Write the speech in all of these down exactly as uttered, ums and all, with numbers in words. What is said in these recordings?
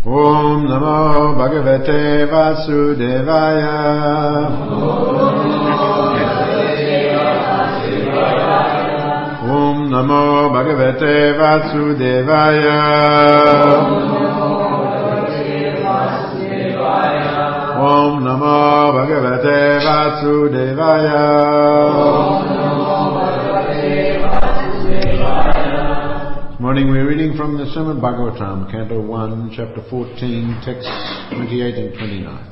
Om Namo Bhagavate Vasudevaya. Om Namo Bhagavate Vasudevaya. Om Namo Bhagavate Vasudevaya. This morning we're reading from the Srimad Bhagavatam, Canto one, Chapter fourteen, texts twenty-eight and twenty-nine.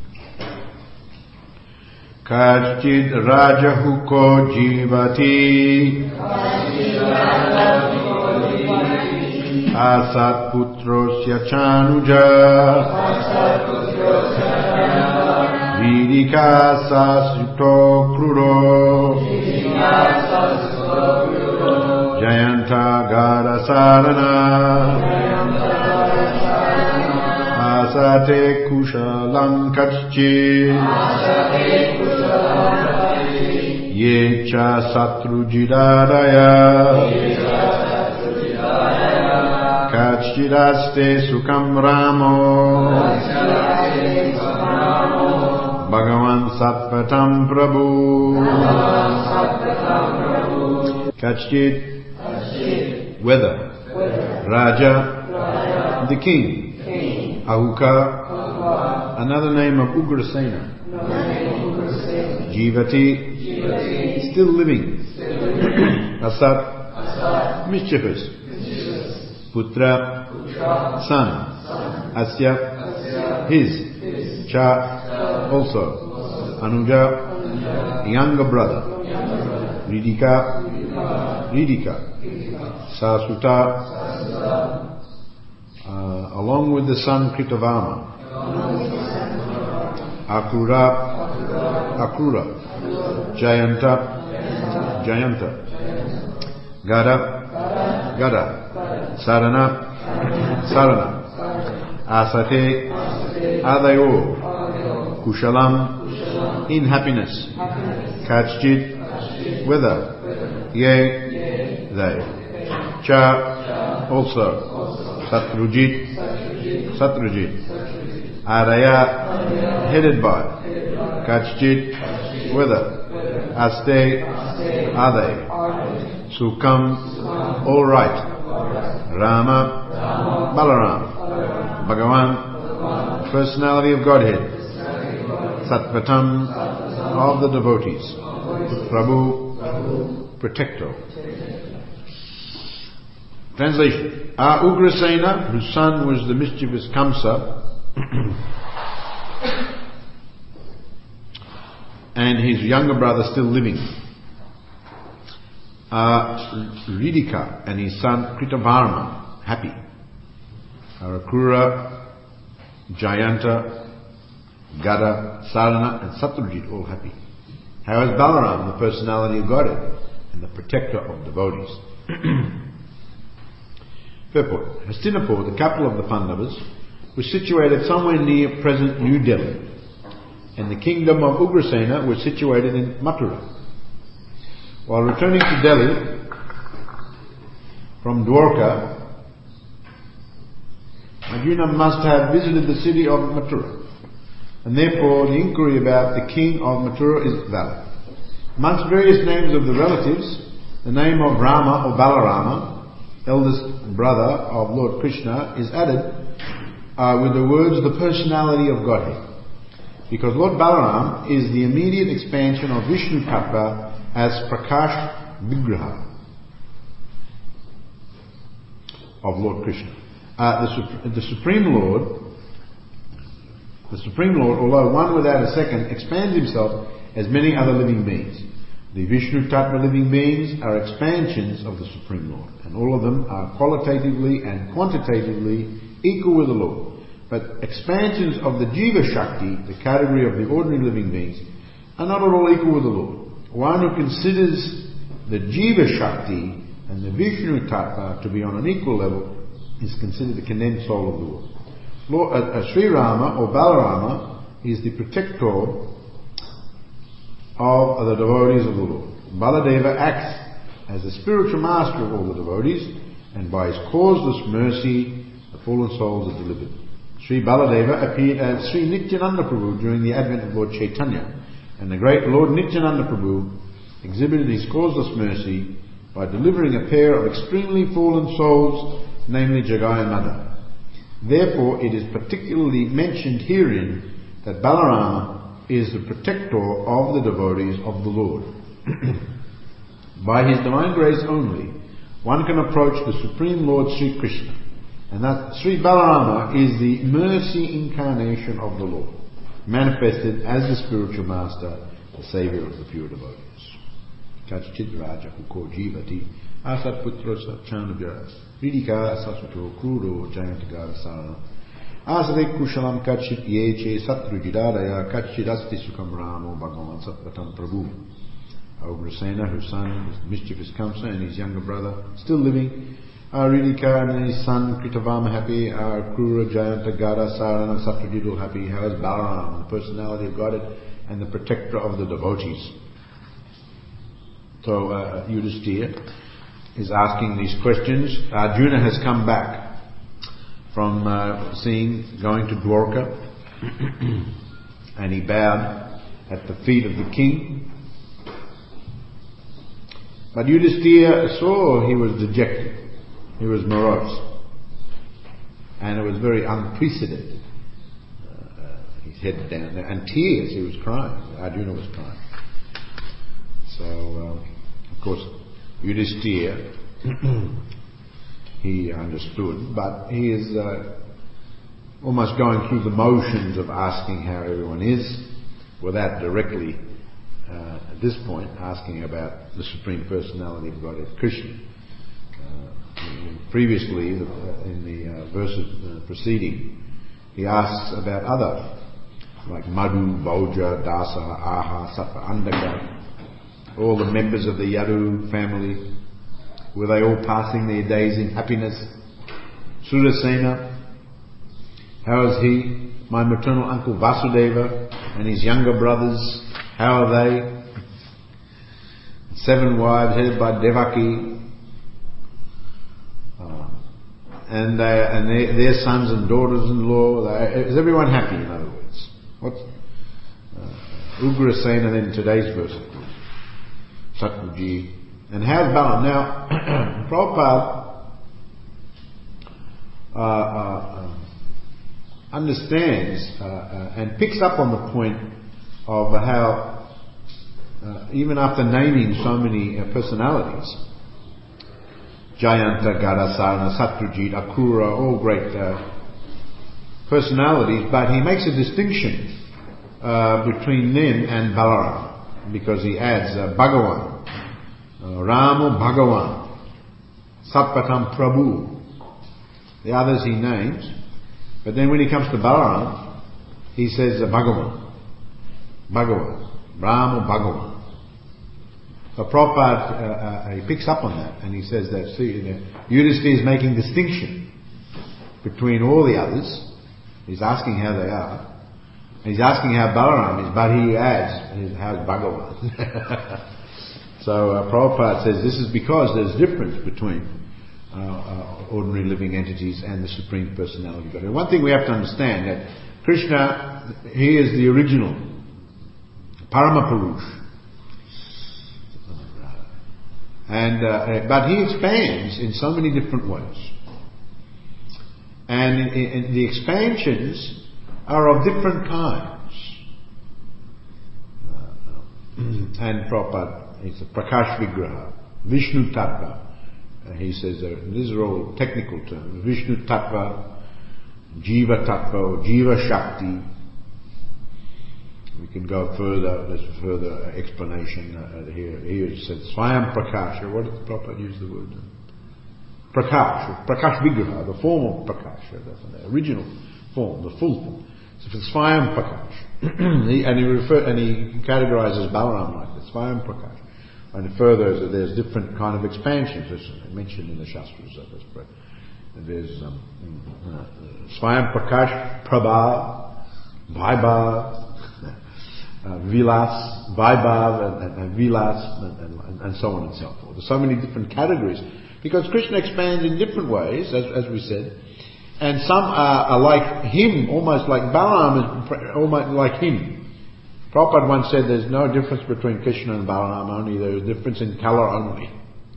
Kachid Rajahuko Jivati Asat Putrosya Chanuja Vidika Sasuto Kruro Jayanta Gada Sarana Asate Kushalam Kachchi Yecha Satrujidadaya Kachchidaste Sukam Ramo Bhagavan Satpatam Prabhu Kachchid, weather. Raja, the king. Ahuka, another name of Ugrasena. Jivati, still living. Asat, mischievous. Putra, son. Asya, his. Cha, also. Anuja, younger brother. Ridika, Ridika, Sasuta, uh, along with the son Kritavama, Akrura, Akrura, Jayanta, Jayanta, Gada, Gada, Sarana, Sarana, Asate, are they all? Kushalam, in happiness. Kachchit, whether, yea, they. Cha, also. Satrujit, Satrujit. Araya, headed by. Kachchit, whether. Aste, are they. Sukam, all right. Rama, Balaram. Bhagavan, personality of Godhead. Satpatam, of the devotees. Prabhu, protector. Translation. Our Ugrasena, whose son was the mischievous Kamsa, and his younger brother still living, are Ridika and his son Kritavarma, happy. Are Akrura, Jayanta, Gada, Sarana and Satrujit all happy. How is Balaram, the personality of Godhead and the protector of devotees? Purport. Hastinapur, the capital of the Pandavas, was situated somewhere near present New Delhi, and the kingdom of Ugrasena was situated in Mathura. While returning to Delhi from Dwarka, Arjuna must have visited the city of Mathura, and therefore the inquiry about the king of Mathura is valid. Amongst various names of the relatives, the name of Rama or Balarama, eldest brother of Lord Krishna, is added uh, with the words the personality of Godhead, because Lord Balaram is the immediate expansion of Vishnu Tattva as Prakash Vigraha of Lord Krishna. Uh, the, the Supreme Lord The Supreme Lord, although one without a second, expands himself as many other living beings. The Vishnu Tattva living beings are expansions of the Supreme Lord, and all of them are qualitatively and quantitatively equal with the Lord. But expansions of the Jiva Shakti, the category of the ordinary living beings, are not at all equal with the Lord. One who considers the Jiva Shakti and the Vishnu Tattva to be on an equal level is considered the condensed soul of the Lord. Lord, uh, uh, Sri Rama or Balarama is the protector of the devotees of the Lord. Baladeva acts as the spiritual master of all the devotees, and by his causeless mercy the fallen souls are delivered. Sri Baladeva appeared as Sri Nityananda Prabhu during the advent of Lord Chaitanya, and the great Lord Nityananda Prabhu exhibited his causeless mercy by delivering a pair of extremely fallen souls, namely Jagai and Madha. Therefore, it is particularly mentioned herein that Balarama is the protector of the devotees of the Lord. By his divine grace only, one can approach the Supreme Lord Sri Krishna, and that Sri Balarama is the mercy incarnation of the Lord, manifested as the spiritual master, the saviour of the pure devotees. Kachchit Raja Huko Jivati Asat Putra Satchanabhya Vidika Sasuto Kruro Jayantagara Sarana Asade Kushalam Kachchit Yeche Satrujidadaya Kachchit Asti Sukam Ramo Bhagavan Satpatam Prabhu. Ugrasena, whose son, his mischievous Kamsa, and his younger brother, still living, are Ridika and his son Kritavama happy, are Krura Jayantagara Sarana Satrujidal happy, how is Balaram, the personality of God and the protector of the devotees. So uh, Yudhisthira is asking these questions. Arjuna has come back from uh, seeing, going to Dwarka, and he bowed at the feet of the king. But Yudhisthira saw he was dejected, he was morose, and it was very unprecedented. Uh, his head down, and tears, he was crying. Arjuna was crying. So, uh, of course, Yudhisthira, he understood, but he is uh, almost going through the motions of asking how everyone is, without directly, uh, at this point, asking about the Supreme Personality of Godhead, Krishna. Uh, previously, in the uh, verses uh, preceding, he asks about other, like Madhu, Bauja, Dasa, Aha, Sattva, Andaka, all the members of the Yadu family. Were they all passing their days in happiness? Surasena, how is he? My maternal uncle Vasudeva and his younger brothers, how are they? Seven wives headed by Devaki, uh, and, they, and their, their sons and daughters-in-law. Is everyone happy, in other words? What's uh, Ugrasena then, today's verse, of course. Satruji. And how's Balaram? Now, Prabhupada uh, uh, uh, understands uh, uh, and picks up on the point of how, uh, even after naming so many uh, personalities, Jayanta, Gadasarana, Satrujit, Akrura, all great uh, personalities, but he makes a distinction uh, between them and Balaram, because he adds uh, Bhagavan, uh, Rama Bhagavan, Satpatam Prabhu, the others he names, but then when he comes to Balaram, he says uh, Bhagavan, Bhagavan, Rama Bhagavan. So Prabhupada, uh, uh, he picks up on that, and he says that, see, you know, Yudhisthira is making distinction between all the others. He's asking how they are. And he's asking how Balaram is, but he adds, how's Bhagavan? So uh, Prabhupada says this is because there's difference between uh, uh, ordinary living entities and the Supreme Personality of God. And one thing we have to understand, that Krishna, he is the original, Paramapurush. And, uh, but he expands in so many different ways. And in, in the expansions are of different kinds. Uh, and Prabhupada, it's a Prakash Vigraha, Vishnu Tattva. Uh, he says uh, these are all technical terms. Vishnu Tattva, Jiva Tattva, or Jiva Shakti. We can go further, there's a further explanation uh, here. Here it says Swayam Prakash, what did the Prabhupada use the word? Prakash, Prakash Vigraha, the form of Prakash, the original form, the full form. So it's Swayam Prakash. he, and he refer, and he categorizes Balaram like this, Swayam Prakash. And further, there's different kind of expansions, as mentioned in the Shastras. There's um, uh, Swayam Prakash, Prabha, Vaibhav, Uh, Vilas, Vaibhav, and, and, and Vilas, and, and, and so on and so forth. There's so many different categories. Because Krishna expands in different ways, as, as we said. and some are, are like him, almost like Balaram is almost like him. Prabhupada once said there's no difference between Krishna and Balaram, only there's a difference in color only.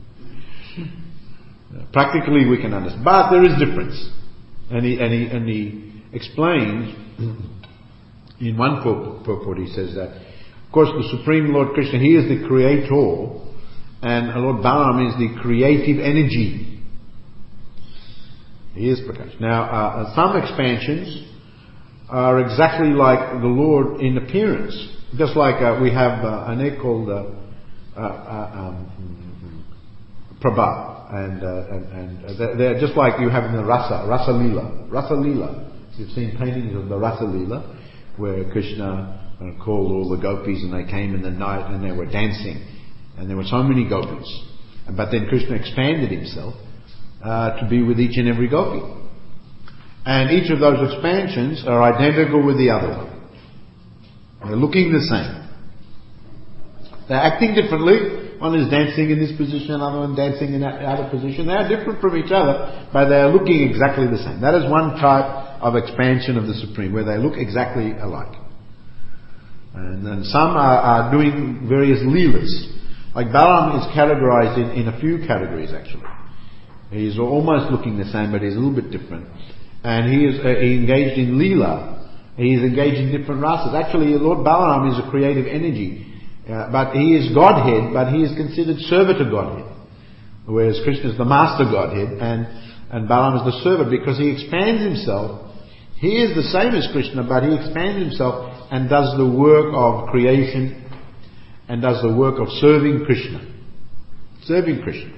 Practically we can understand, but there is difference. And he, and he, and he explains, in one purport he says that, of course the Supreme Lord Krishna, he is the creator, and Lord Balaram is the creative energy. He is Prakash. Now, uh, some expansions are exactly like the Lord in appearance. Just like uh, we have uh, an egg called uh, uh, uh, um, Prabha. And, uh, and, and they're, they're just like you have in the Rasa, Rasa Leela. Rasa Leela. You've seen paintings of the Rasa Leela, where Krishna uh, called all the gopis and they came in the night and they were dancing. And there were so many gopis. But then Krishna expanded himself uh, to be with each and every gopi. And each of those expansions are identical with the other one. They're looking the same. They're acting differently. One is dancing in this position, another one dancing in that other position. They are different from each other, but they are looking exactly the same. That is one type of expansion of the Supreme, where they look exactly alike. And then some are, are doing various leelas. Like Balaram is categorized in, in a few categories actually. He's almost looking the same, but he's a little bit different. And he is uh, he engaged in leela. He is engaged in different rasas. Actually, Lord Balaram is a creative energy. Uh, but he is Godhead, but he is considered servant to Godhead. Whereas Krishna is the master Godhead, and, and Balaram is the servant, because he expands himself. He is the same as Krishna, but he expands himself and does the work of creation, and does the work of serving Krishna. Serving Krishna.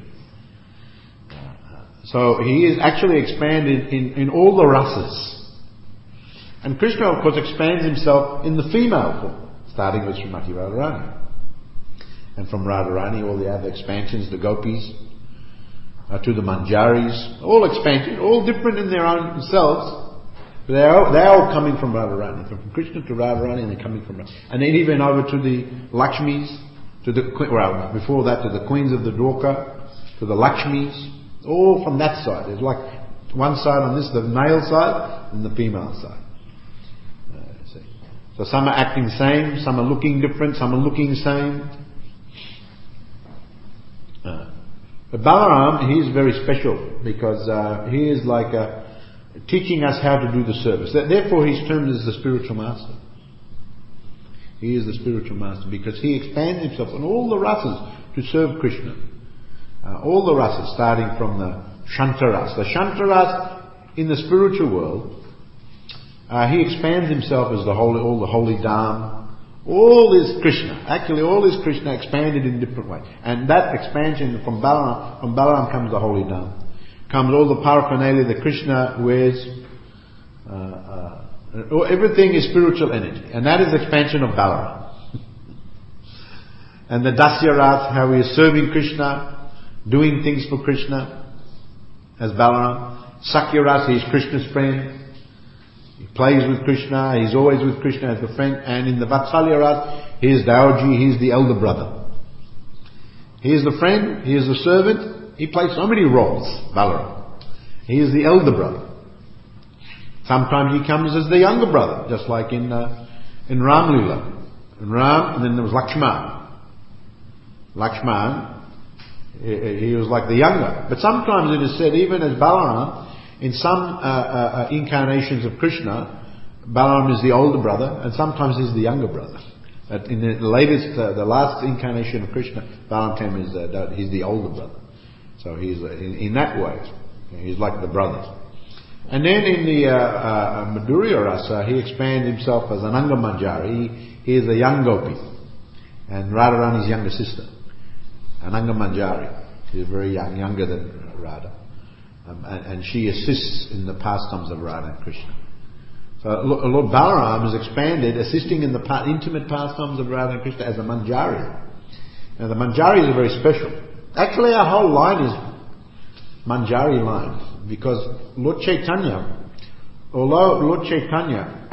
So he is actually expanded in, in all the rasas. And Krishna, of course, expands himself in the female form, starting with Srimati Radharani. And from Radharani, all the other expansions, the gopis, uh, to the manjaris, all expansions, all different in their own selves, but they are, they are all coming from Radharani. From Krishna to Radharani, and they're coming from Radharani. And then even over to the Lakshmis, to the, well, before that to the queens of the Dwarka, to the Lakshmis, all from that side. There's like one side on this, the male side, and the female side. Uh, see. So some are acting the same, some are looking different, some are looking the same. Uh, but Balaram, he is very special, because uh, he is like uh, teaching us how to do the service. Therefore he's termed as the spiritual master. He is the spiritual master, because he expands himself on all the rasas to serve Krishna. Uh, all the rasas, starting from the Shantaras. The Shantaras in the spiritual world, uh, he expands himself as the holy, all the holy Dham. All is Krishna. Actually, all is Krishna expanded in different ways. And that expansion from Balaram, from Balaram comes the holy Dham. Comes all the paraphernalia that Krishna wears. Uh, uh, everything is spiritual energy. And that is expansion of Balaram. And the Dasya how he is serving Krishna, doing things for Krishna as Balaram. Sakya he is Krishna's friend. He plays with Krishna, he's always with Krishna as a friend. And in the Vatsalya Ras, he is Daoji, he is the elder brother. He is the friend, he is the servant. He plays so many roles, Balaram. He is the elder brother. Sometimes he comes as the younger brother, just like in uh, in Ram Lila. In Ram, and then there was Lakshman. Lakshman, he, he was like the younger. But sometimes it is said, even as Balaram, in some uh, uh, incarnations of Krishna, Balaram is the older brother, and sometimes he's the younger brother. But in the latest, uh, the last incarnation of Krishna, Balaram came as uh, he's the older brother. So he's uh, in, in that way, he's like the brothers. And then in the uh, uh, Madhurya Rasa, he expands himself as Ananga Manjari. He, he is a young gopi, and Radharani's younger sister, Ananga Manjari. She's very young, younger than Radha. Um, and, and she assists in the pastimes of Radha and Krishna. So Lord Balaram is expanded, assisting in the pa- intimate pastimes of Radha and Krishna as a Manjari. Now the Manjaris are very special. Actually our whole line is Manjari line, because Lord Chaitanya, although Lord Chaitanya,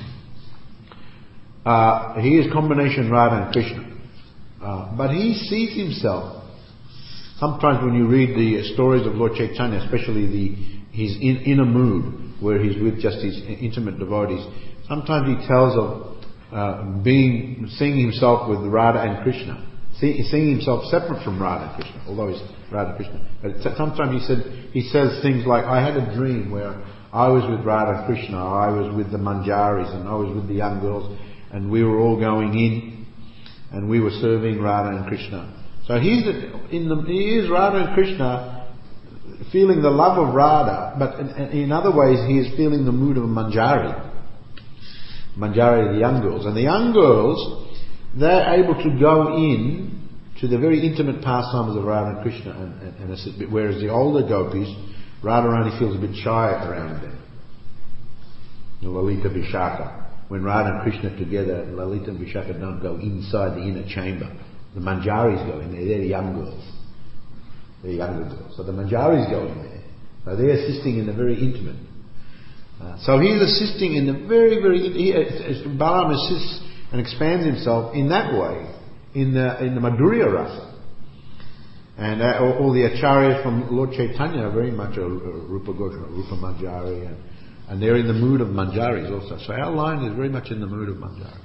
uh, he is combination Radha and Krishna, uh, but he sees himself. Sometimes when you read the stories of Lord Chaitanya, especially the he's in, in a mood where he's with just his intimate devotees. Sometimes he tells of uh, being, seeing himself with Radha and Krishna. See, seeing himself separate from Radha and Krishna, although he's Radha and Krishna. But sometimes he said, he says things like, I had a dream where I was with Radha and Krishna, I was with the Manjaris, and I was with the young girls, and we were all going in, and we were serving Radha and Krishna. So he's in the, he is Radha and Krishna, feeling the love of Radha, but in, in other ways he is feeling the mood of a Manjari. Manjari, the young girls. And the young girls, they're able to go in to the very intimate pastimes of Radha and Krishna, and, and, and whereas the older gopis, Radha only feels a bit shy around them. Lalita Vishaka. When Radha and Krishna are together, Lalita and Vishaka don't go inside the inner chamber. The Manjaris go in there. They're the young girls. They're younger girls. So the Manjaris go in there. So they're assisting in the very intimate. Uh, so he's assisting in the very, very... He, Balaram assists and expands himself in that way, in the in the Madhurya Rasa. And uh, all, all the acharyas from Lord Chaitanya are very much a, a Rupa Goswami, Rupa Manjari, and, and they're in the mood of Manjaris also. So our line is very much in the mood of Manjari.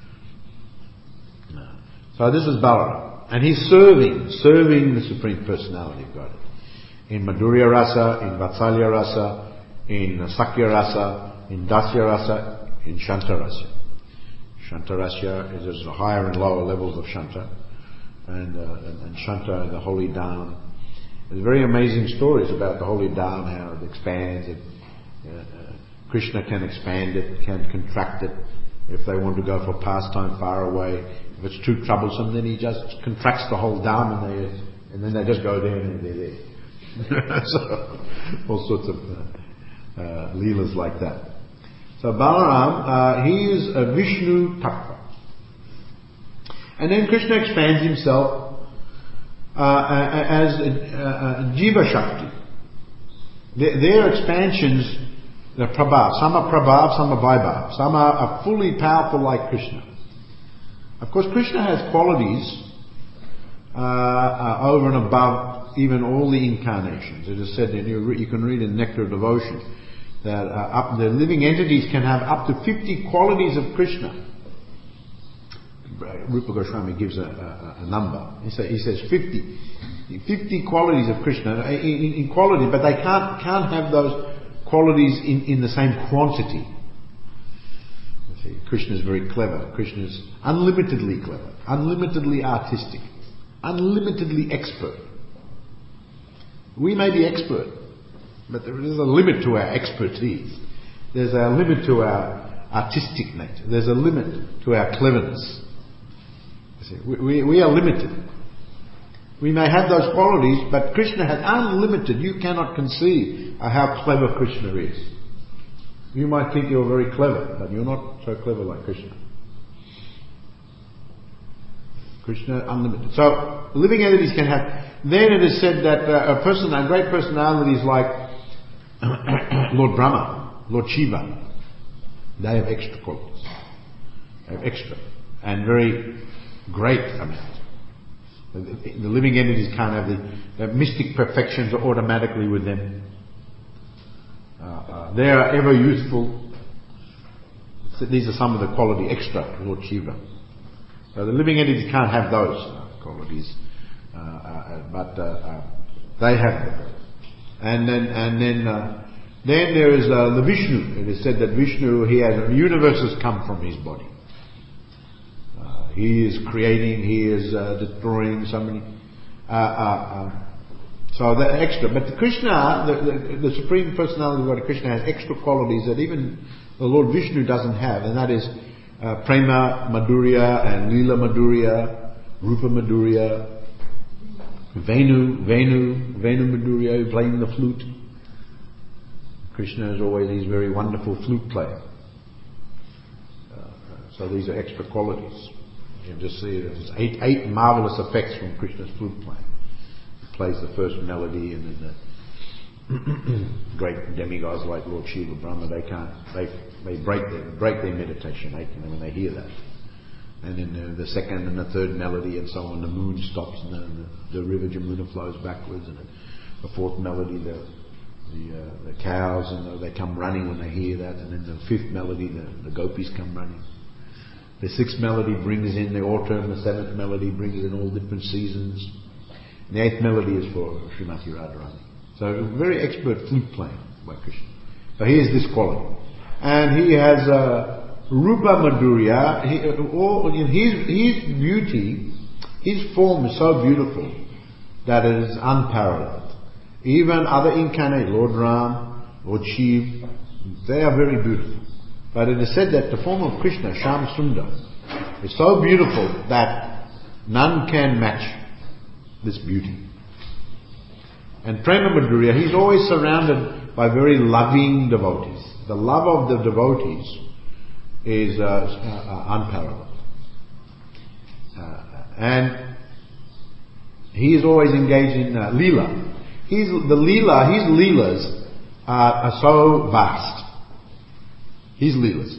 No. So this is Balaram. And he's serving, serving the Supreme Personality of Godhead. In Madhurya Rasa, in Vatsalya Rasa, in Sakya Rasa, in Dasya Rasa, in Shanta Rasa. Shanta Rasa is there's higher and lower levels of Shanta. And, uh, and, and Shanta, the holy Dham. There's very amazing stories about the holy Dham, how it expands. It, uh, uh, Krishna can expand it, can contract it. If they want to go for pastime far away, if it's too troublesome, then he just contracts the whole Dham, and, they, and then they just go there and they're there. So, all sorts of uh, uh, leelas like that. So Balaram, uh, he is a Vishnu Tattva. And then Krishna expands himself uh, as uh, uh, Jiva Shakti. Their, their expansions, they're Prabhav. Some are Prabhav, some are Vaibhav. Some are, are fully powerful like Krishna. Of course, Krishna has qualities uh, uh, over and above even all the incarnations. It is said, and you, you can read in Nectar of Devotion, that uh, up, the living entities can have up to fifty qualities of Krishna. Rupa Goswami gives a, a, a number. He, say, he says fifty, fifty qualities of Krishna in, in quality, but they can't can't have those qualities in, in the same quantity. You see, Krishna is very clever. Krishna is unlimitedly clever, unlimitedly artistic, unlimitedly expert. We may be expert, but there is a limit to our expertise. There's a limit to our artistic nature. There's a limit to our cleverness. We, we, we are limited. We may have those qualities, but Krishna has unlimited. You cannot conceive how clever Krishna is. You might think you're very clever, but you're not so clever like Krishna. Krishna unlimited. So living entities can have. Then it is said that uh, a person, a great personalities like Lord Brahma, Lord Shiva, they have extra qualities. They have extra and very great amount. The, the living entities can't have the, the mystic perfections automatically with them. Uh, uh, they are ever youthful. So these are some of the quality extra Lord Shiva. So the living entities can't have those uh, qualities, uh, uh, but uh, uh, they have them. And then, and then, uh, then there is uh, the Vishnu. It is said that Vishnu, he has universes come from his body. He is creating, he is uh, destroying so many. Uh, uh, uh, so the extra. But the Krishna, the, the, the Supreme Personality of God, Krishna has extra qualities that even the Lord Vishnu doesn't have, and that is uh, Prema Madhurya and Leela Madhurya, Rupa Madhurya, Venu, Venu, Venu Madhurya, playing the flute. Krishna is always, he's a very wonderful flute player. Uh, so these are extra qualities. You can just see there's eight, eight marvelous effects from Krishna's flute playing. He plays the first melody, and then the great demigods like Lord Shiva, Brahma, they can't, they they break their break their meditation they can, when they hear that. And then the, the second and the third melody, and so on, the moon stops, and then the, the river Jamuna flows backwards, and the fourth melody, the the, uh, the cows, and they come running when they hear that. And then the fifth melody, the, the gopis come running. The sixth melody brings in the autumn, the seventh melody brings in all different seasons. And the eighth melody is for Srimati Radharani. So very expert flute playing by Krishna. So he has this quality. And he has uh, Rupa Madhurya. He, all, in his, his beauty, his form is so beautiful that it is unparalleled. Even other incarnates, Lord Ram, Lord Shiv, they are very beautiful. But it is said that the form of Krishna, Sham Sundar, is so beautiful that none can match this beauty. And Prema Madhurya, he's always surrounded by very loving devotees. The love of the devotees is uh, uh, unparalleled. Uh, and he is always engaged in uh, Leela. He's, the Leela, his Leelas are, are so vast. His Leelas.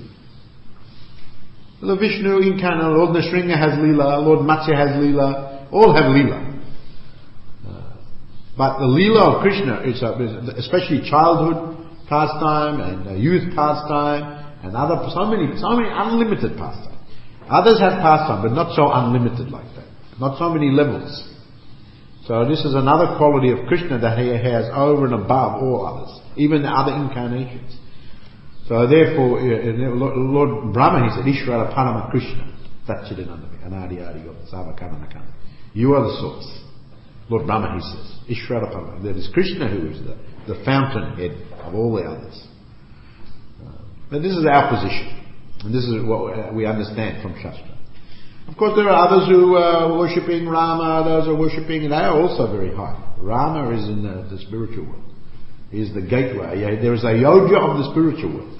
The Vishnu incarnate, Lord Nrsimha has Leela, Lord Matsya has Leela, all have Leela. Uh, but the Leela of Krishna is, uh, is especially childhood pastime and uh, youth pastime and other, so many, so many unlimited pastime. Others have pastime, but not so unlimited like that. Not so many levels. So this is another quality of Krishna that he has over and above all others, even the other incarnations. So therefore, uh, Lord Brahma, he said, Ishvara Parama Krishna, Satchidananda, Anadi Adi Savakamanakana. You are the source. Lord Brahma, he says, Ishvara Parama. That is Krishna who is the, the fountainhead of all the others. Uh, but this is our position. And this is what we understand from Shastra. Of course, there are others who are worshipping Rama, others are worshipping, and they are also very high. Rama is in the, the spiritual world. He is the gateway. Yeah, there is a yoga of the spiritual world.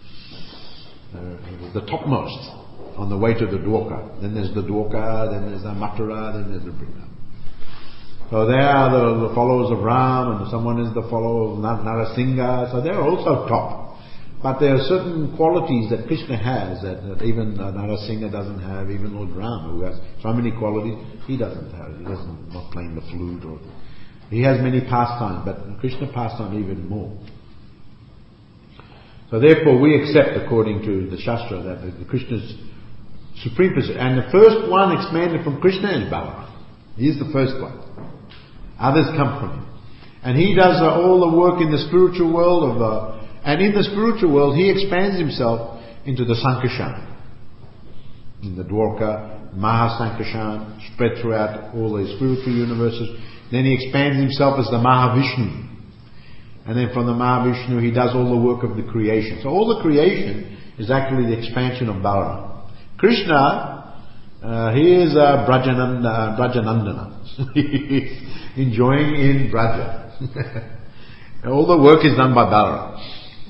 Uh, the topmost on the way to the Dwarka. Then there's the Dwarka, then there's the Mathura, then there's the Vrindavan. So they are the, the followers of Ram, and someone is the follower of Narasingha, so they're also top. But there are certain qualities that Krishna has that, that even uh, Narasingha doesn't have, even Lord Ram, who has so many qualities, he doesn't have. He doesn't, not playing the flute, or he has many pastimes, but Krishna pastime even more. So therefore we accept, according to the Shastra, that the, the Krishna's supreme position. And the first one expanded from Krishna is Balaram. He is the first one. Others come from him. And he does uh, all the work in the spiritual world of uh, and in the spiritual world he expands himself into the Sankashan. In the Dwarka, Mahasankashan, spread throughout all the spiritual universes. Then he expands himself as the Mahavishnu. And then from the Mahavishnu he does all the work of the creation. So all the creation is actually the expansion of Balaram. Krishna, uh, he is uh, Brajananda, Brajanandana. He is enjoying in Braja. All the work is done by Balaram.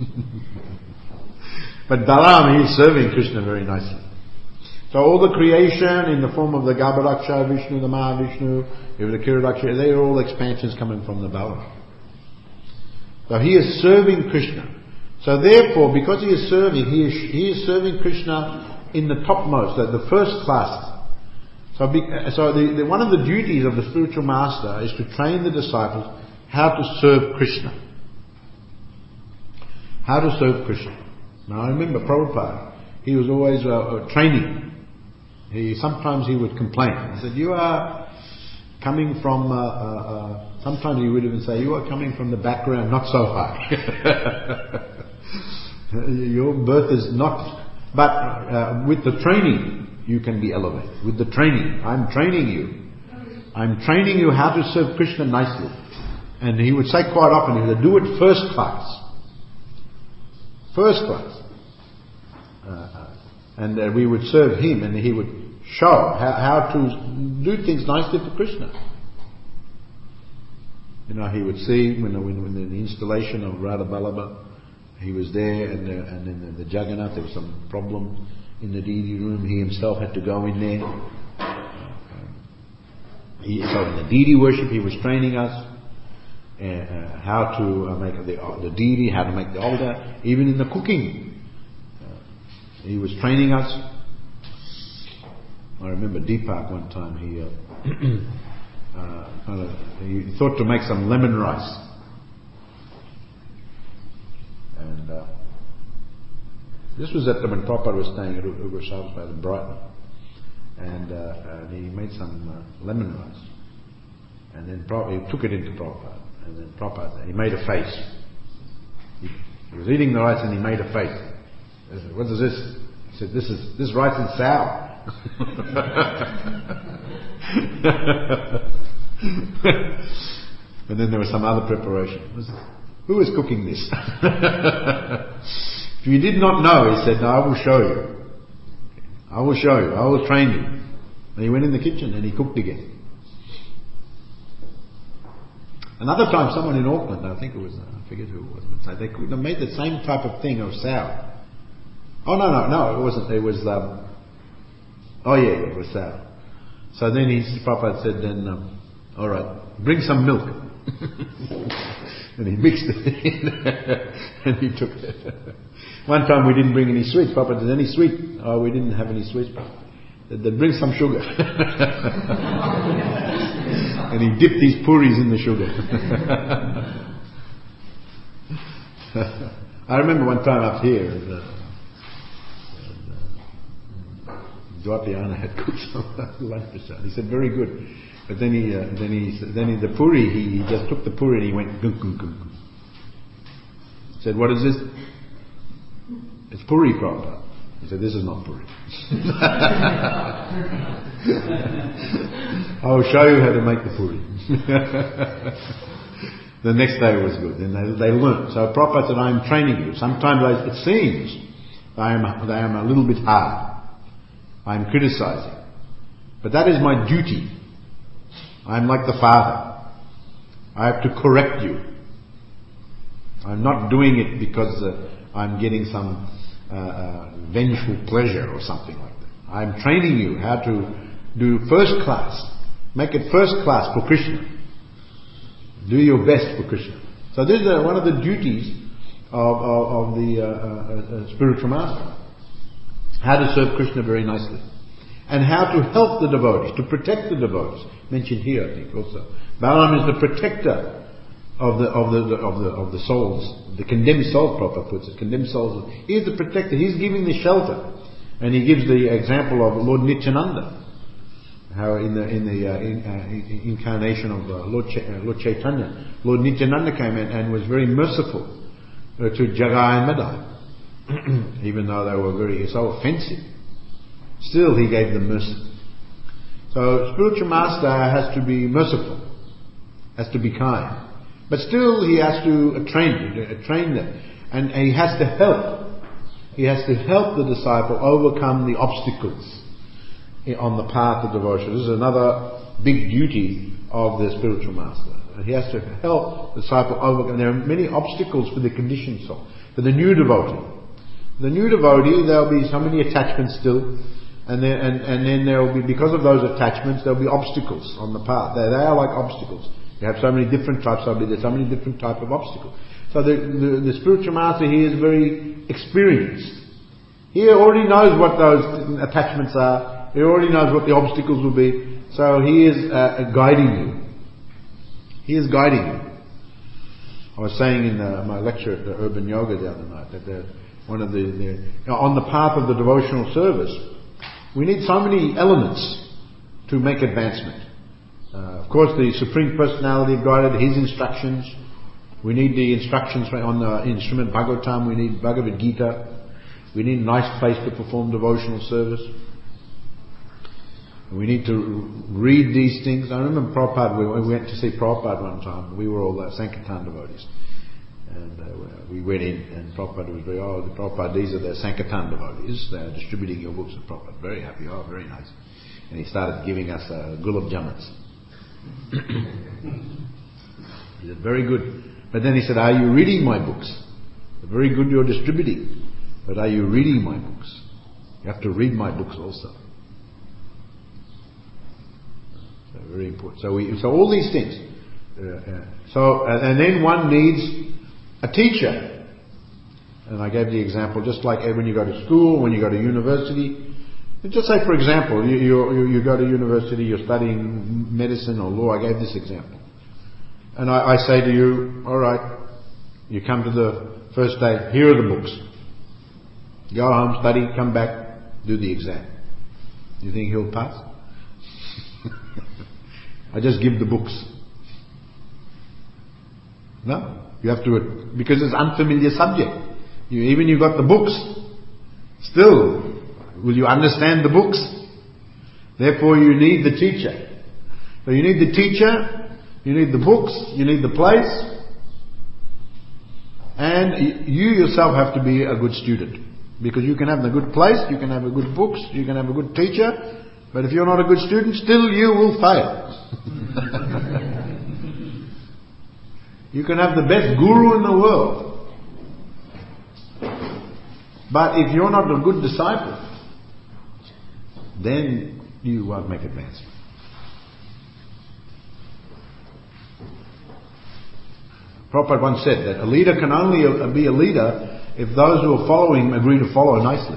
But Balaram, he is serving Krishna very nicely. So all the creation in the form of the Garbhadaksha Vishnu, the Mahavishnu, the Kiradaksha, they are all expansions coming from the Balaram. So he is serving Krishna. So therefore, because he is serving, he is, he is serving Krishna in the topmost, the, the first class. So, be, so the, the, one of the duties of the spiritual master is to train the disciples how to serve Krishna. How to serve Krishna. Now I remember Prabhupada, he was always uh, uh, training. He sometimes he would complain. He said, "You are coming from." Uh, uh, uh, sometimes he would even say, "You are coming from the background not so high. Your birth is not." But uh, with the training, you can be elevated. With the training, I'm training you. I'm training you how to serve Krishna nicely. And he would say quite often, he would do it first class. First class. Uh, and uh, we would serve him, and he would show how, how to do things nicely for Krishna. You know, he would see when, when, when the installation of Radha Vallabha, he was there, and, uh, and in the, the Jagannath there was some problem in the deity room. He himself had to go in there. Uh, he, so in the deity worship, he was training us. Uh, how to uh, make the, uh, the deity, how to make the altar, even in the cooking. Uh, he was training us. I remember Deepak one time, he, uh, uh, kind of, he thought to make some lemon rice. And uh, this was at the, when Prabhupada was staying at Ugra Sahib's in Brighton. And, uh, and he made some uh, lemon rice. And then Prabhupada, he took it into Prabhupada. And then Prabhupada, he made a face. He, he was eating the rice and he made a face. He said, "What is this?" He said, "This is this rice is sour." And then there was some other preparation. Who is cooking this? If you did not know, he said, "No, I will show you. I will show you. I will train you." And he went in the kitchen and he cooked again. Another time, someone in Auckland, I think it was, I forget who it was, but they, they made the same type of thing of sour. Oh no, no, no, it wasn't. It was, um, oh yeah, it was sour. So then his Prabhupada said, then, um, all right, bring some milk. And he mixed it in and he took it. One time we didn't bring any sweets. Prabhupada said, any sweet? Oh, we didn't have any sweets. Then bring some sugar. And he dipped these puris in the sugar. I remember one time up here, and, uh, Dwapayana had cooked some lunch for He said, very good. But then he, uh, then he, then he, the puri, he, he just took the puri and he went gunk gunk gunk. He said, what is this? It's puri, Prabhupada. He said, this is not puri. I will show you how to make the puri. The next day was good. Then they, they learned. So Prabhupada said, I am training you. Sometimes I, it seems I am, I am a little bit hard. I am criticizing. But that is my duty. I am like the father. I have to correct you. I'm not doing it because uh, I'm getting some uh, uh, vengeful pleasure or something like that. I'm training you how to do first class. Make it first class for Krishna. Do your best for Krishna. So this is uh, one of the duties of, of, of the uh, uh, uh, spiritual master. How to serve Krishna very nicely. And how to help the devotees, to protect the devotees. Mentioned here, I think, also. Balaram is the protector of the of the, the of the of the souls, the condemned souls. Prabhupada puts it, condemned souls. He is the protector. He's giving the shelter, and he gives the example of Lord Nityananda, how in the in the uh, in, uh, incarnation of uh, Lord Ch- uh, Lord Chaitanya, Lord Nityananda came in and was very merciful uh, to Jagai and Madai, even though they were very so offensive. Still, he gave them mercy. So, spiritual master has to be merciful, has to be kind, but still he has to train you, train them, and, and he has to help. He has to help the disciple overcome the obstacles on the path of devotion. This is another big duty of the spiritual master. He has to help the disciple overcome. There are many obstacles for the conditioned soul, for the new devotee. The new devotee, there will be so many attachments still. And then, and, and then there will be, because of those attachments, there will be obstacles on the path. They, they are like obstacles. You have so many different types of, there's so many different types of obstacles. So the, the, the spiritual master, he is very experienced. He already knows what those attachments are. He already knows what the obstacles will be. So he is uh, guiding you. He is guiding you. I was saying in uh, my lecture at the Urban Yoga the other night that the, one of the, the you know, on the path of the devotional service, we need so many elements to make advancement. Uh, of course, the Supreme Personality of Godhead, His instructions. We need the instructions on the instrument Bhagavatam. We need Bhagavad Gita. We need a nice place to perform devotional service. We need to read these things. I remember Prabhupada, we went to see Prabhupada one time. We were all uh, Sankirtan devotees. And uh, we went in, and Prabhupada was very, oh, the Prabhupada, these are the Sankirtan devotees. They are distributing your books. And Prabhupada, very happy, oh, very nice. And he started giving us uh, gulab jamuns. He said, very good. But then he said, are you reading my books? Very good you're distributing. But are you reading my books? You have to read my books also. So very important. So we, so all these things. Uh, uh, so, uh, and then one needs a teacher. And I gave the example, just like when you go to school, when you go to university. Just say, for example, you, you, you go to university, you're studying medicine or law. I gave this example. And I, I say to you, all right, you come to the first day, here are the books. Go home, study, come back, do the exam. You think he'll pass? I just give the books. No. You have to, because it's unfamiliar subject. You, even you got the books, still, will you understand the books? Therefore you need the teacher. So you need the teacher, you need the books, you need the place, and you yourself have to be a good student. Because you can have a good place, you can have a good books, you can have a good teacher, but if you're not a good student, still you will fail. You can have the best guru in the world, but if you're not a good disciple, then you won't make advancement. Prabhupada once said that a leader can only be a leader if those who are following agree to follow nicely.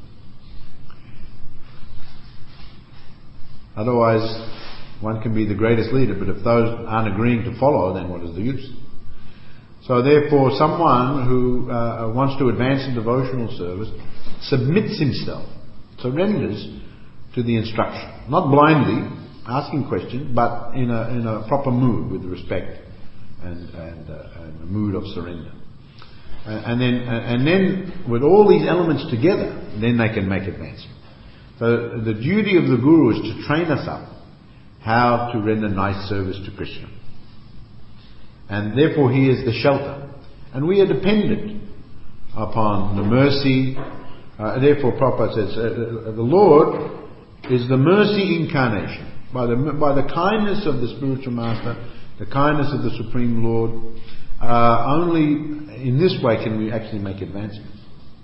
Otherwise, one can be the greatest leader, but if those aren't agreeing to follow, then what is the use? So therefore, someone who uh, wants to advance in devotional service submits himself, surrenders to the instruction. Not blindly, asking questions, but in a, in a proper mood, with respect and, and, uh, and a mood of surrender. Uh, and then, uh, and then, with all these elements together, then they can make advancement. So the duty of the Guru is to train us up how to render nice service to Krishna. And therefore he is the shelter. And we are dependent upon the mercy. Uh, therefore Prabhupada says, uh, the Lord is the mercy incarnation. By the, by the kindness of the spiritual master, the kindness of the Supreme Lord, uh, only in this way can we actually make advancements.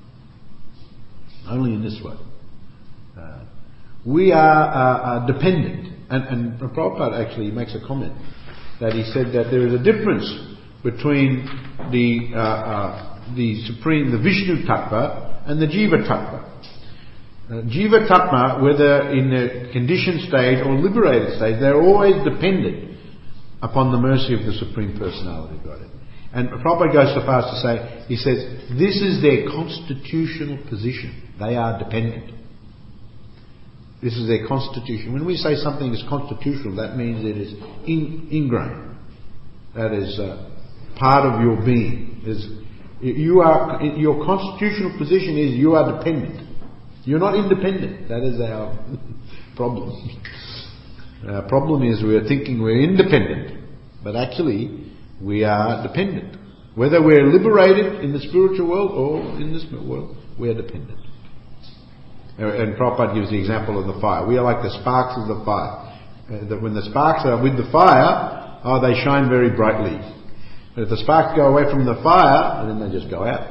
Only in this way. Uh, we are uh, uh, dependent. And, and Prabhupada actually makes a comment that he said that there is a difference between the uh, uh, the Supreme, the Vishnu Tattva and the Jiva Tattva. Uh, Jiva Tattva, whether in a conditioned state or liberated state, they're always dependent upon the mercy of the Supreme Personality of Godhead. And Prabhupada goes so far as to say, he says, this is their constitutional position. They are dependent. This is their constitution. When we say something is constitutional, that means it is in, ingrained. That is uh, part of your being. Is you are your constitutional position is you are dependent. You're not independent. That is our problem. Our problem is we are thinking we're independent, but actually we are dependent. Whether we're liberated in the spiritual world or in this world, we are dependent. And Prabhupada gives the example of the fire. We are like the sparks of the fire. Uh, that when the sparks are with the fire, oh, they shine very brightly. But if the sparks go away from the fire, then they just go out.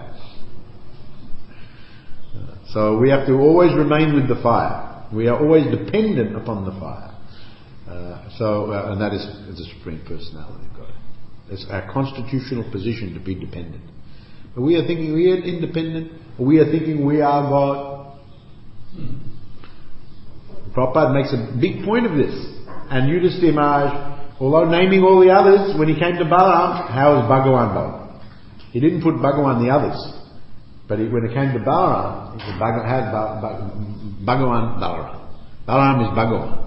Uh, so we have to always remain with the fire. We are always dependent upon the fire. Uh, so, uh, and that is, is the Supreme Personality of God. It's our constitutional position to be dependent. But we are thinking we are independent, or we are thinking we are God. Prabhupada makes a big point of this. And Yudhisthira Maharaj, although naming all the others, when he came to Balaram, how is Bhagavan Balaram? He didn't put Bhagavan the others. But he, when it came to Balaram, he said, had Bhagavan Balaram. Balaram is Bhagavan.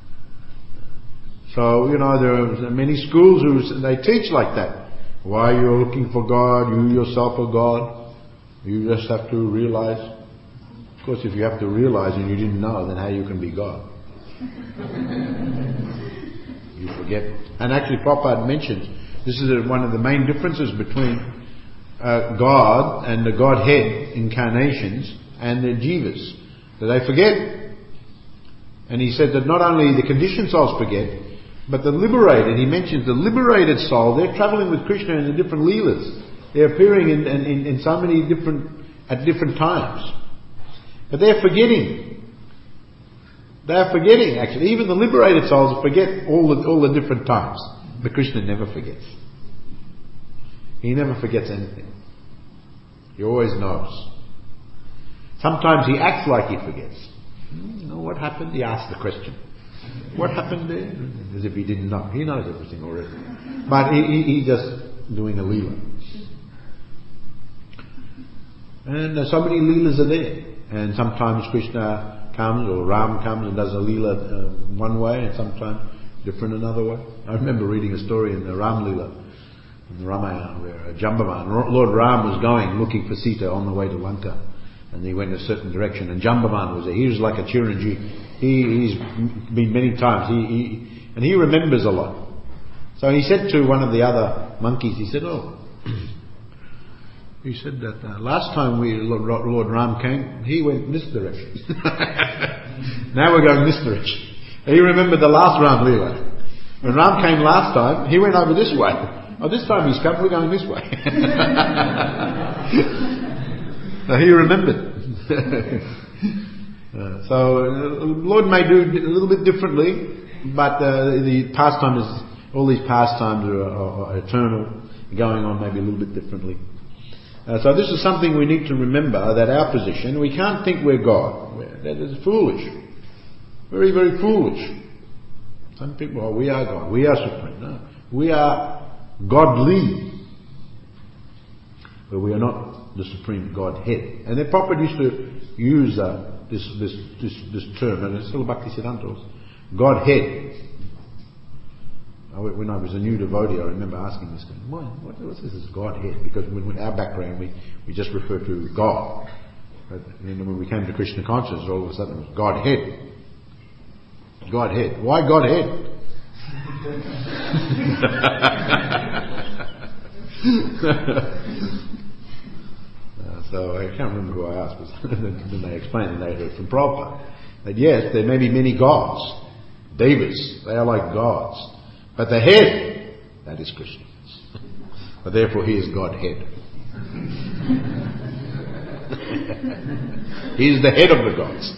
So, you know, there are many schools who they teach like that. Why you're looking for God, you yourself are God. You just have to realize. Of course, if you have to realize and you didn't know, then how you can be God? You forget. And actually, Prabhupada mentions, this is one of the main differences between uh, God and the Godhead incarnations and the jivas. That they forget. And he said that not only the conditioned souls forget, but the liberated, he mentions the liberated soul, they're travelling with Krishna in the different leelas. They're appearing in, in, in so many different, at different times. But they're forgetting. They're forgetting, actually. Even the liberated souls forget all the, all the different times. But Krishna never forgets. He never forgets anything. He always knows. Sometimes he acts like he forgets. You know what happened? He asks the question. What happened there? As if he didn't know. He knows everything already. But he, he, he's just doing a leela. And uh, so many leelas are there. And sometimes Krishna comes, or Ram comes and does a leela uh, one way, and sometimes different another way. I remember reading a story in the Ram Leela, in the Ramayana, where uh, Jambavan, Lord Ram was going looking for Sita on the way to Lanka. And he went in a certain direction, and Jambavan was there. He was like a Chiranjeevi. He, he's been many times, he, he, and he remembers a lot. So he said to one of the other monkeys, he said, oh, he said that uh, last time we Lord, Lord Ram came, he went this direction. Now we're going this direction. He remembered the last Ram Leela. When Ram came last time, he went over this way. Oh, this time he's come, we're going this way. So he remembered. uh, so uh, Lord may do a little bit differently, but uh, the pastime is, all these pastimes are, are, are eternal, going on maybe a little bit differently. Uh, so this is something we need to remember, that our position, we can't think we're God. That is foolish. Very, very foolish. Some people, oh, we are God, we are supreme. No, we are godly, but we are not the supreme Godhead. And the Prophet used to use uh, this, this this this term, and it's still Bhaktisiddhanta, Godhead. When I was a new devotee, I remember asking this guy, why, what, what's this is Godhead? Because in our background, we, we just refer to God. But then when we came to Krishna consciousness, all of a sudden it was Godhead. Godhead. Why Godhead? uh, so I can't remember who I asked, but then they explained, and they heard from Prabhupada, that yes, there may be many gods, devas, they are like gods. But the head, that is Krishna. But therefore he is Godhead. He is the head of the gods.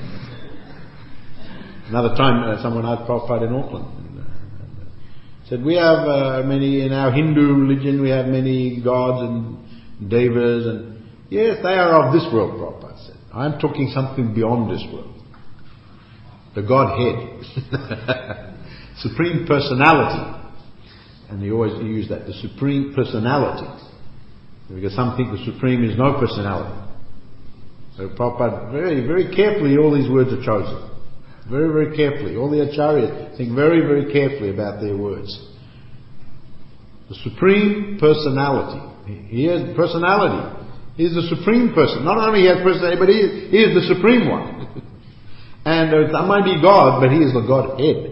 Another time uh, someone asked Prabhupada in Auckland, and, uh, and, uh, said, we have uh, many, in our Hindu religion we have many gods and devas, and yes, they are of this world, Prabhupada said. I am talking something beyond this world. The Godhead. Supreme Personality. And they always use that, the Supreme Personality. Because some think the Supreme is no personality. So Prabhupada, very, very carefully all these words are chosen. Very, very carefully. All the acharyas think very, very carefully about their words. The Supreme Personality. He has personality. He is the Supreme Person. Not only he has personality, but he is, he is the Supreme One. And uh, that might be God, but he is the Godhead.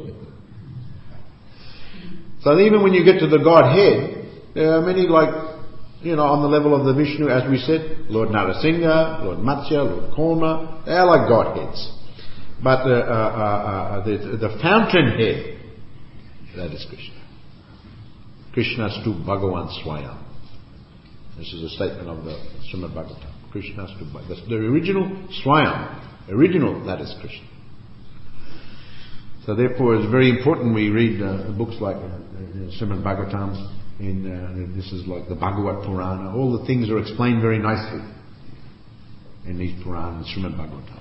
So even when you get to the Godhead, there are many like, you know, on the level of the Vishnu, as we said, Lord Narasingha, Lord Matsya, Lord Kurma, they are like Godheads. But the, uh, uh, uh, the, the fountainhead, that is Krishna. Krishnastu Bhagavan Swayam. This is a statement of the Srimad Bhagavatam. Krishnastu Bhagavan. The original Swayam, original, that is Krishna. So therefore it's very important we read uh, books like uh, Srimad Bhagavatam, in, uh, this is like the Bhagavat Purana. All the things are explained very nicely in these Puranas, Srimad Bhagavatam.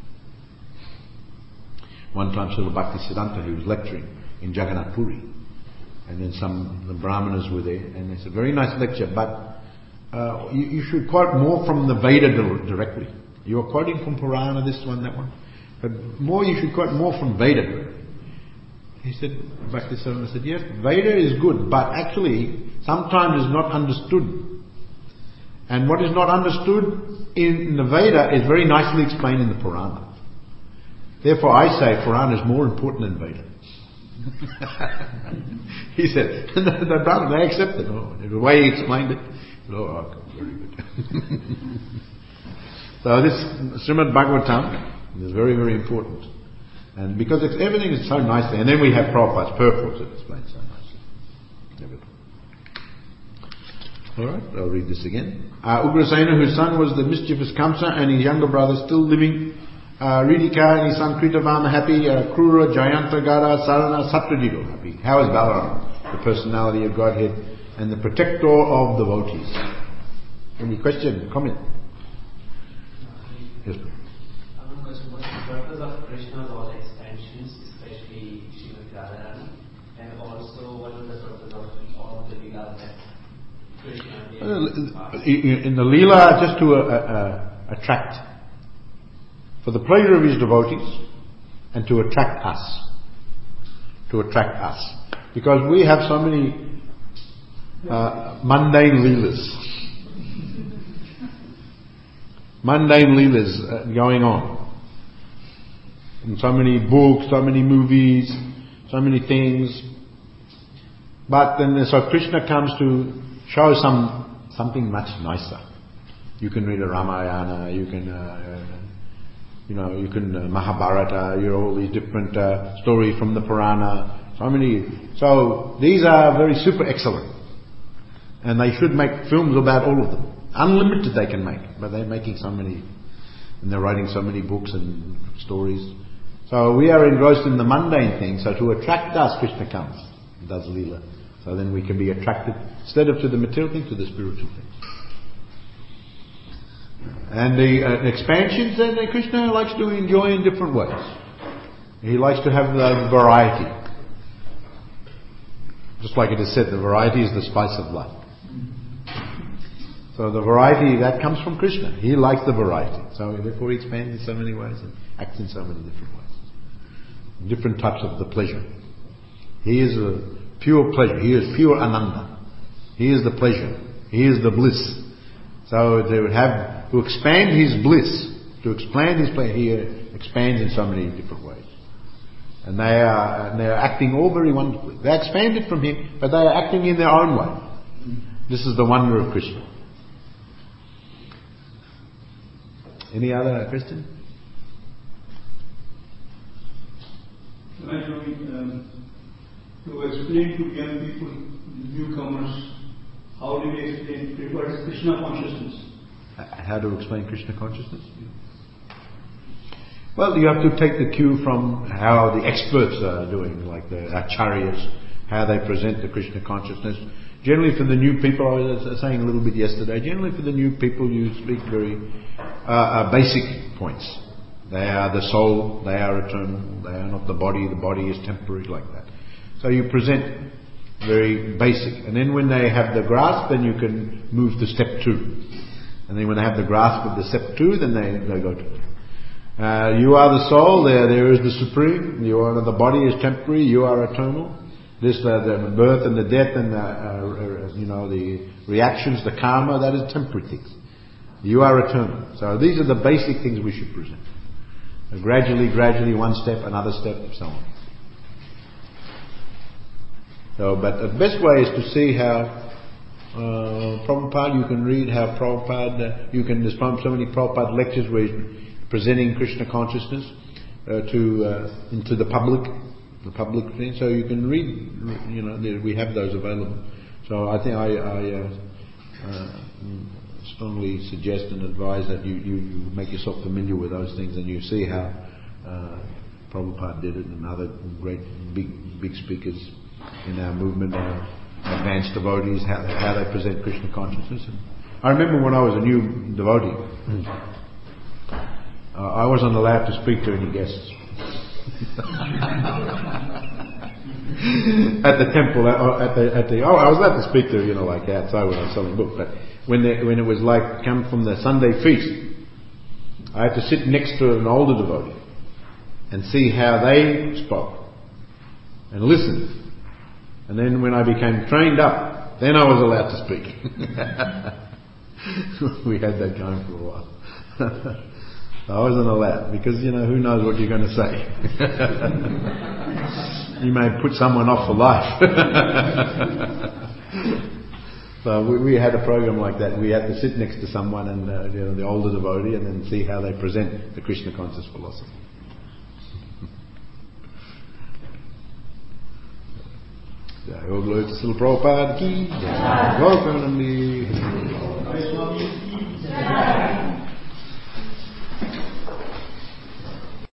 One time Srila Bhaktisiddhanta, he was lecturing in Jagannath Puri, and then some the Brahmanas were there, and it's a very nice lecture, but uh, you, you should quote more from the Veda directly. You are quoting from Purana, this one, that one, but more you should quote more from Veda directly. He said, Bhaktisiddhanta said, yes, Veda is good, but actually sometimes is not understood. And what is not understood in the Veda is very nicely explained in the Purana. Therefore I say Purana is more important than Veda. He said, the, the Brahman, they accepted. Oh, the way he explained it, oh, okay, very good. So this Srimad Bhagavatam is very, very important. And because it's, everything is so nicely, and then we have Prabhupada's purport that explains so nicely. Alright, I'll read this again. Uh, Ugrasena, whose son was the mischievous Kamsa, and his younger brother still living, uh, Ridika and his son Kritavama happy, uh, Krura, Jayanta, Gara, Sarana, Satrajido happy. How is Balaram, the personality of Godhead and the protector of devotees? Any question, comment? Yes, please. What's the purpose of Krishna's all expansions, especially Srimati Radharani, and also what is the purpose of all the Leelas that Krishna? In the Leela, just to uh, uh, attract, for the pleasure of his devotees, and to attract us. To attract us. Because we have so many uh, mundane Leelas. Mundane Leelas uh, going on. And so many books, so many movies, so many things. But then so Krishna comes to show some something much nicer. You can read a Ramayana, you can, uh, you know, you can uh, Mahabharata, you know, all these different uh, stories from the Purana. So many. So these are very super excellent, and they should make films about all of them. Unlimited they can make, but they're making so many, and they're writing so many books and stories. So we are engrossed in the mundane things. So to attract us, Krishna comes, does Leela. So then we can be attracted, instead of to the material thing, to the spiritual things. And the uh, expansions, then uh, Krishna likes to enjoy in different ways. He likes to have the variety. Just like it is said, the variety is the spice of life. So the variety, that comes from Krishna. He likes the variety. So therefore he expands in so many ways and acts in so many different ways. Different types of the pleasure. He is a pure pleasure. He is pure Ananda. He is the pleasure. He is the bliss. So they would have to expand his bliss, to expand his pleasure. He expands in so many different ways. And they are, and they are acting all very wonderfully. They are expanded from him, but they are acting in their own way. This is the wonder of Krishna. Any other question? Um, to explain to young people, newcomers, how do we explain preferred Krishna consciousness? How to explain Krishna consciousness? Well, you have to take the cue from how the experts are doing, like the acharyas, how they present the Krishna consciousness. Generally for the new people, I was saying a little bit yesterday, generally for the new people you speak very uh, uh, basic points. They are the soul, they are eternal, they are not the body, the body is temporary, like that. So you present very basic. And then when they have the grasp, then you can move to step two. And then when they have the grasp of the step two, then they, they go to it. Uh, you are the soul, there there is the supreme, you are the body is temporary, you are eternal. This, uh, the birth and the death and the, uh, you know, the reactions, the karma, that is temporary things. You are eternal. So these are the basic things we should present. Uh, gradually, gradually, one step, another step, so on. So, but the best way is to see how uh, Prabhupada, you can read how Prabhupada, uh, you can, there's so many Prabhupada lectures where he's presenting Krishna consciousness uh, to uh, into the public. The public thing, so you can read, you know, we have those available. So I think I, I uh, uh, strongly suggest and advise that you, you, you make yourself familiar with those things and you see how uh, Prabhupada did it and other great big big speakers in our movement, our advanced devotees, how, how they present Krishna consciousness. And I remember when I was a new devotee, uh, I wasn't allowed to speak to any guests. At the temple, at the, at the, oh, I was allowed to speak to, you know, like outside when I was selling books, but when they, when it was like come from the Sunday feast, I had to sit next to an older devotee and see how they spoke and listen. And then when I became trained up, then I was allowed to speak. We had that going for a while. I wasn't allowed because, you know, who knows what you're going to say. You may put someone off for life. So we, we had a program like that. We had to sit next to someone and uh, you know, the older devotee and then see how they present the Krishna conscious philosophy. Jai Ho Glory to Srila Prabhupada ki Jai. Welcome to me.